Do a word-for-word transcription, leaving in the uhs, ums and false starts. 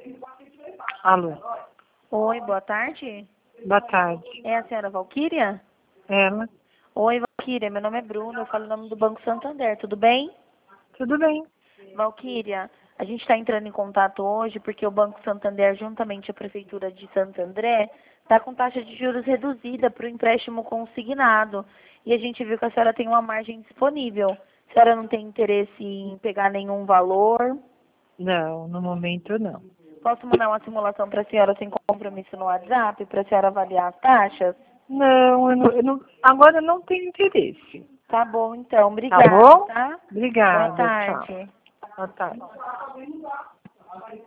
Alô, Oi, boa tarde. boa tarde. É a senhora Valquíria? Ela, Oi, Valquíria, meu nome é Bruno, eu falo em nome do Banco Santander, tudo bem? tudo bem? Valquíria, a gente está entrando em contato hoje porque o Banco Santander, juntamente à Prefeitura de Santo André, está com taxa de juros reduzida para o empréstimo consignado. E a gente viu que a senhora tem uma margem disponível. A senhora não tem interesse em pegar nenhum valor? Não, no momento não. Posso mandar uma simulação para a senhora sem compromisso no WhatsApp, para a senhora avaliar as taxas? Não, eu não, eu não agora eu não tenho interesse. Tá bom, então. Tá Obrigada, bom? tá? Boa Obrigada, tchau. tarde. Boa tarde.